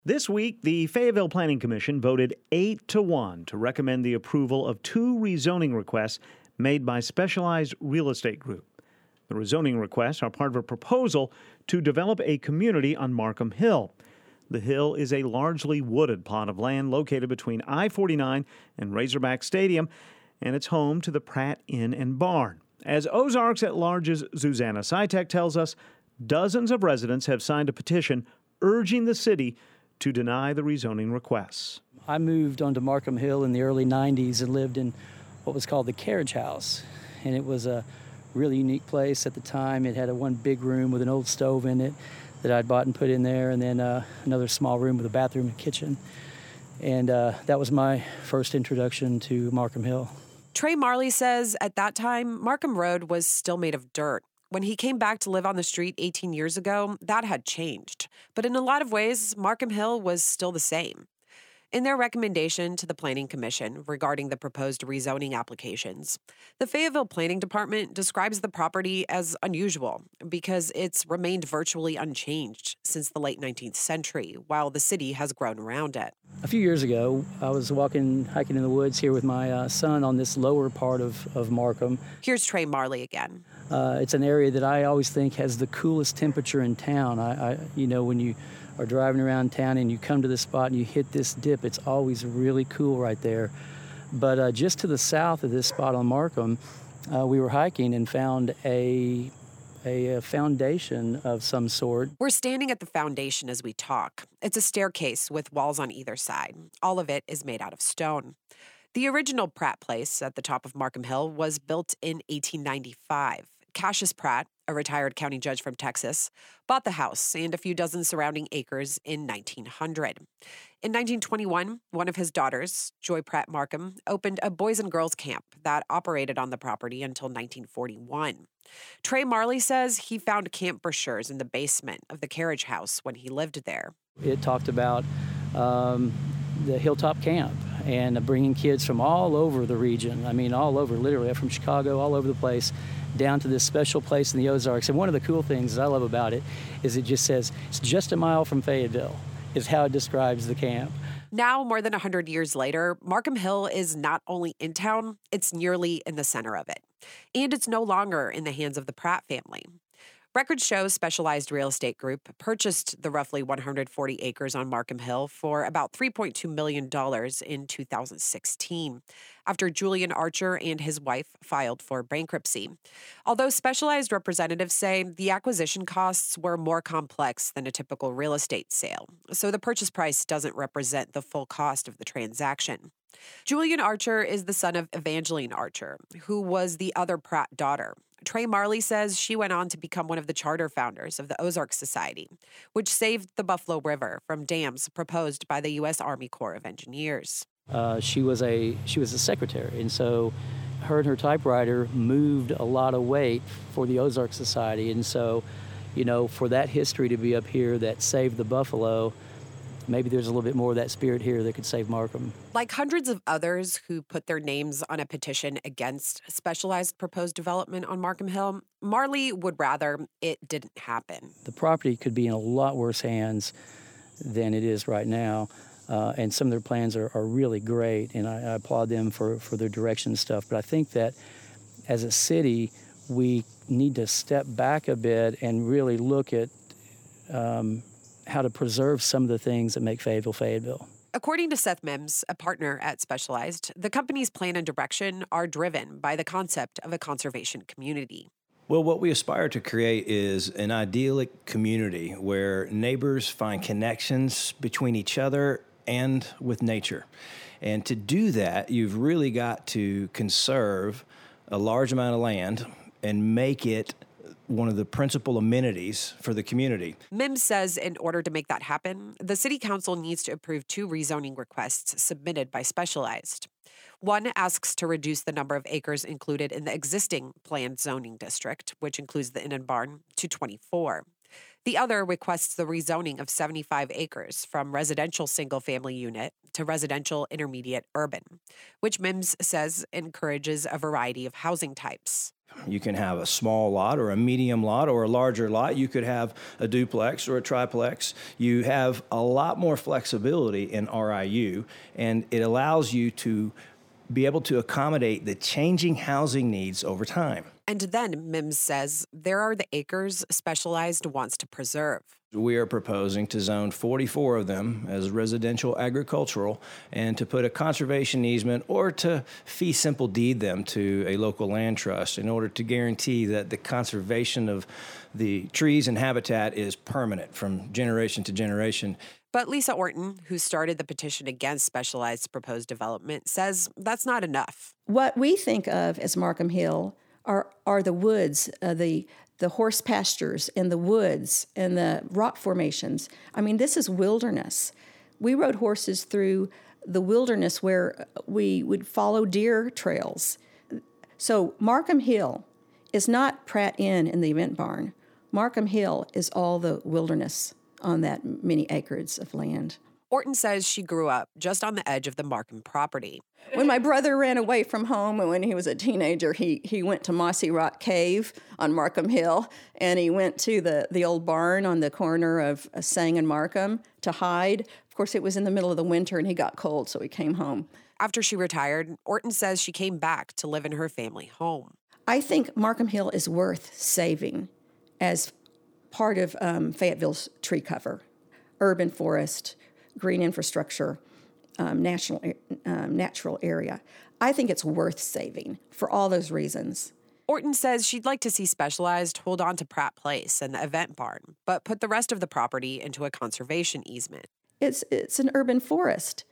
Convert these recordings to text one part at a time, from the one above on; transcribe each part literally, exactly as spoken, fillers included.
This week, the Fayetteville Planning Commission voted eight to one to recommend the approval of two rezoning requests made by Specialized Real Estate Group. The rezoning requests are part of a proposal to develop a community on Markham Hill. The hill is a largely wooded plot of land located between I forty-nine and Razorback Stadium, and it's home to the Pratt Inn and Barn. As Ozarks at Large's Susanna Sitek tells us, dozens of residents have signed a petition urging the city to deny the rezoning requests. I moved onto Markham Hill in the early nineties and lived in what was called the Carriage House. And it was a really unique place at the time. It had a one big room with an old stove in it that I'd bought and put in there, and then uh, another small room with a bathroom and kitchen. And uh, that was my first introduction to Markham Hill. Trey Marley says at that time, Markham Road was still made of dirt. When he came back to live on the street eighteen years ago, that had changed. But in a lot of ways, Markham Hill was still the same. In their recommendation to the Planning Commission regarding the proposed rezoning applications, the Fayetteville Planning Department describes the property as unusual because it's remained virtually unchanged since the late nineteenth century, while the city has grown around it. A few years ago, I was walking, hiking in the woods here with my uh, son on this lower part of, of Markham. Here's Trey Marley again. Uh, it's an area that I always think has the coolest temperature in town. I, I, you know, when you are driving around town and you come to this spot and you hit this dip, it's always really cool right there. But uh, just to the south of this spot on Markham, uh, we were hiking and found a, a, a foundation of some sort. We're standing at the foundation as we talk. It's a staircase with walls on either side. All of it is made out of stone. The original Pratt Place at the top of Markham Hill was built in eighteen ninety-five. Cassius Pratt, a retired county judge from Texas, bought the house and a few dozen surrounding acres in nineteen hundred. In nineteen twenty-one, one of his daughters, Joy Pratt Markham, opened a boys and girls camp that operated on the property until nineteen forty-one. Trey Marley says he found camp brochures in the basement of the Carriage House when he lived there. It talked about um, the Hilltop Camp and bringing kids from all over the region. I mean, all over, literally, from Chicago, all over the place, down to this special place in the Ozarks. And one of the cool things that I love about it is it just says, it's just a mile from Fayetteville, is how it describes the camp. Now, more than one hundred years later, Markham Hill is not only in town, it's nearly in the center of it. And it's no longer in the hands of the Pratt family. Records show Specialized Real Estate Group purchased the roughly one hundred forty acres on Markham Hill for about three point two million dollars in two thousand sixteen, after Julian Archer and his wife filed for bankruptcy. Although Specialized representatives say the acquisition costs were more complex than a typical real estate sale, so the purchase price doesn't represent the full cost of the transaction. Julian Archer is the son of Evangeline Archer, who was the other Pratt daughter. Trey Marley says she went on to become one of the charter founders of the Ozark Society, which saved the Buffalo River from dams proposed by the U S Army Corps of Engineers. Uh, she was a she was a secretary, and so her and her typewriter moved a lot of weight for the Ozark Society. And so, you know, for that history to be up here that saved the Buffalo, maybe there's a little bit more of that spirit here that could save Markham. Like hundreds of others who put their names on a petition against Specialized proposed development on Markham Hill, Marley would rather it didn't happen. The property could be in a lot worse hands than it is right now, uh, and some of their plans are, are really great, and I, I applaud them for, for their direction and stuff. But I think that as a city, we need to step back a bit and really look at um, how to preserve some of the things that make Fayetteville, Fayetteville. According to Seth Mims, a partner at Specialized, the company's plan and direction are driven by the concept of a conservation community. Well, what we aspire to create is an idyllic community where neighbors find connections between each other and with nature. And to do that, you've really got to conserve a large amount of land and make it one of the principal amenities for the community. Mims says in order to make that happen, the city council needs to approve two rezoning requests submitted by Specialized. One asks to reduce the number of acres included in the existing planned zoning district, which includes the Inn and Barn, to twenty-four. The other requests the rezoning of seventy-five acres from residential single-family unit to residential intermediate urban, which Mims says encourages a variety of housing types. You can have a small lot or a medium lot or a larger lot. You could have a duplex or a triplex. You have a lot more flexibility in R I U, and it allows you to be able to accommodate the changing housing needs over time. And then, Mims says, there are the acres Specialized wants to preserve. We are proposing to zone forty-four of them as residential agricultural and to put a conservation easement or to fee simple deed them to a local land trust in order to guarantee that the conservation of the trees and habitat is permanent from generation to generation. But Lisa Orton, who started the petition against Specialized's proposed development, says that's not enough. What we think of as Markham Hill are, are the woods, uh, the the horse pastures and the woods and the rock formations. I mean, this is wilderness. We rode horses through the wilderness where we would follow deer trails. So Markham Hill is not Pratt Inn in the event barn. Markham Hill is all the wilderness on that many acres of land. Orton says she grew up just on the edge of the Markham property. When my brother ran away from home and when he was a teenager, he he went to Mossy Rock Cave on Markham Hill, and he went to the, the old barn on the corner of Sang and Markham to hide. Of course, it was in the middle of the winter, and he got cold, so he came home. After she retired, Orton says she came back to live in her family home. I think Markham Hill is worth saving as part of um, Fayetteville's tree cover, urban forest, green infrastructure, um, national, um, natural area. I think it's worth saving for all those reasons. Orton says she'd like to see Specialized hold on to Pratt Place and the event barn, but put the rest of the property into a conservation easement. It's it's an urban forest.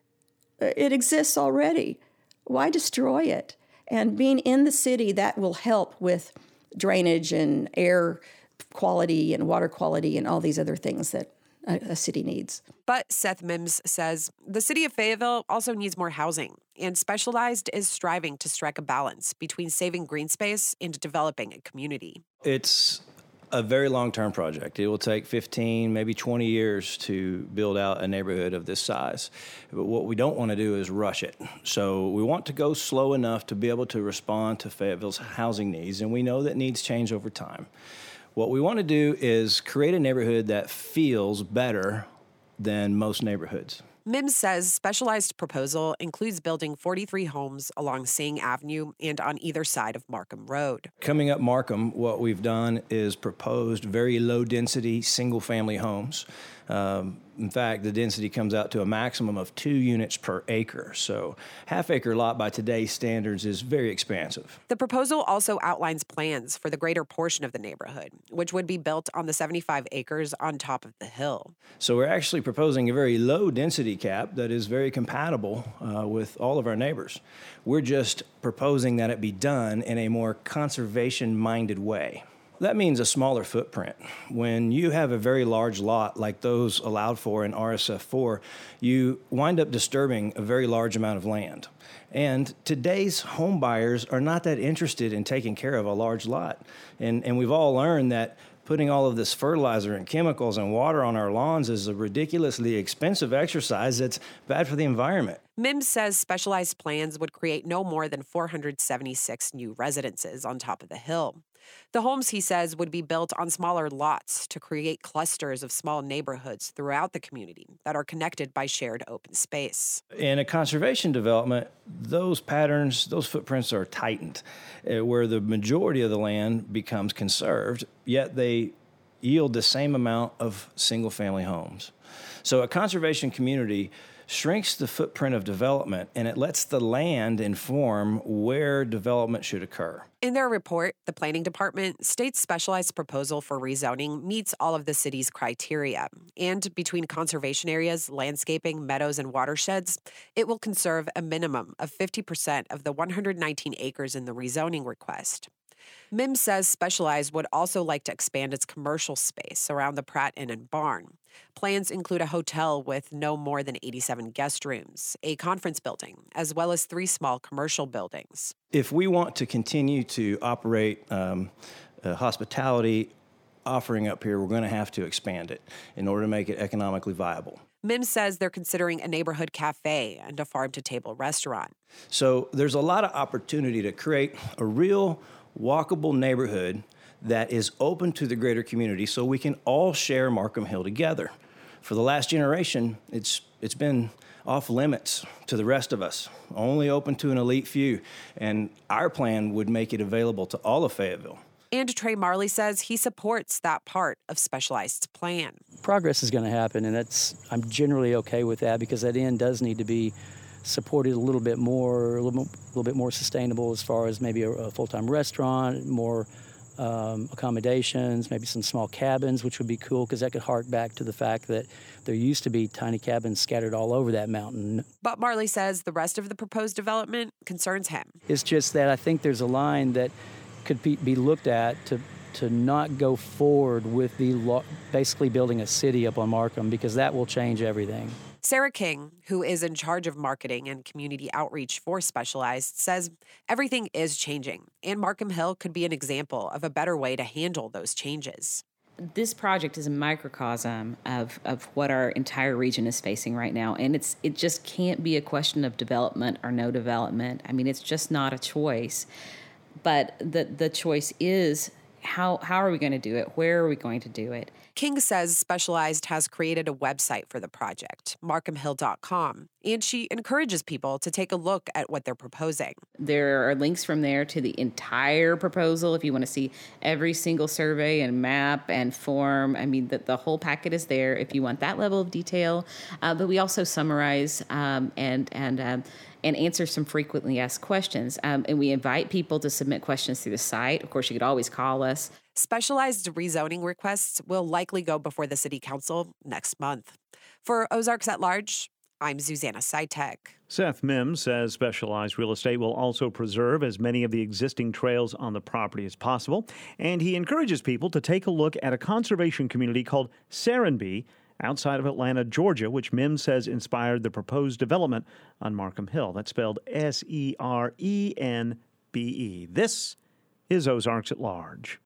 It exists already. Why destroy it? And being in the city, that will help with drainage and air quality and water quality and all these other things that a, a city needs. But Seth Mims says the city of Fayetteville also needs more housing, and Specialized is striving to strike a balance between saving green space and developing a community. It's a very long-term project. It will take fifteen, maybe twenty years to build out a neighborhood of this size. But what we don't want to do is rush it. So we want to go slow enough to be able to respond to Fayetteville's housing needs, and we know that needs change over time. What we want to do is create a neighborhood that feels better than most neighborhoods. Mims says Specialized proposal includes building forty-three homes along Sang Avenue and on either side of Markham Road. Coming up Markham, what we've done is proposed very low-density single-family homes. Um, in fact, the density comes out to a maximum of two units per acre. So half-acre lot by today's standards is very expansive. The proposal also outlines plans for the greater portion of the neighborhood, which would be built on the seventy-five acres on top of the hill. So we're actually proposing a very low-density cap that is very compatible uh, with all of our neighbors. We're just proposing that it be done in a more conservation-minded way. That means a smaller footprint. When you have a very large lot like those allowed for in R S F four, you wind up disturbing a very large amount of land. And today's home buyers are not that interested in taking care of a large lot. And, and we've all learned that putting all of this fertilizer and chemicals and water on our lawns is a ridiculously expensive exercise that's bad for the environment. Mims says Specialized plans would create no more than four hundred seventy-six new residences on top of the hill. The homes, he says, would be built on smaller lots to create clusters of small neighborhoods throughout the community that are connected by shared open space. In a conservation development, those patterns, those footprints are tightened, uh, where the majority of the land becomes conserved, yet they yield the same amount of single-family homes. So a conservation community shrinks the footprint of development, and it lets the land inform where development should occur. In their report, the Planning Department states Specialized proposal for rezoning meets all of the city's criteria. And between conservation areas, landscaping, meadows, and watersheds, it will conserve a minimum of fifty percent of the one hundred nineteen acres in the rezoning request. Mims says Specialized would also like to expand its commercial space around the Pratt Inn and Barn. Plans include a hotel with no more than eighty-seven guest rooms, a conference building, as well as three small commercial buildings. If we want to continue to operate um, a hospitality offering up here, we're going to have to expand it in order to make it economically viable. Mims says they're considering a neighborhood cafe and a farm-to-table restaurant. So there's a lot of opportunity to create a real walkable neighborhood that is open to the greater community so we can all share Markham Hill together. For the last generation, it's it's been off limits to the rest of us, only open to an elite few, and our plan would make it available to all of Fayetteville. And Trey Marley says he supports that part of Specialized's plan. Progress is going to happen, and that's I'm generally okay with that because that end does need to be supported a little bit more, a little, a little bit more sustainable as far as maybe a, a full-time restaurant, more um, accommodations, maybe some small cabins, which would be cool because that could hark back to the fact that there used to be tiny cabins scattered all over that mountain. But Marley says the rest of the proposed development concerns him. It's just that I think there's a line that could be, be looked at to to not go forward with the lo- basically building a city up on Markham because that will change everything. Sarah King, who is in charge of marketing and community outreach for Specialized, says everything is changing, and Markham Hill could be an example of a better way to handle those changes. This project is a microcosm of, of what our entire region is facing right now, and it's it just can't be a question of development or no development. I mean, it's just not a choice, but the the choice is how how are we going to do it? Where are we going to do it? King says Specialized has created a website for the project, markham hill dot com, and she encourages people to take a look at what they're proposing. There are links from there to the entire proposal if you want to see every single survey and map and form. I mean, the, the whole packet is there if you want that level of detail. Uh, but we also summarize um, and and um, and answer some frequently asked questions. Um, and we invite people to submit questions through the site. Of course, you could always call us. Specialized rezoning requests will likely go before the City Council next month. For Ozarks at Large, I'm Susanna Sitek. Seth Mims says Specialized Real Estate will also preserve as many of the existing trails on the property as possible, and he encourages people to take a look at a conservation community called Serenbe outside of Atlanta, Georgia, which Mims says inspired the proposed development on Markham Hill. That's spelled S E R E N B E. This is Ozarks at Large.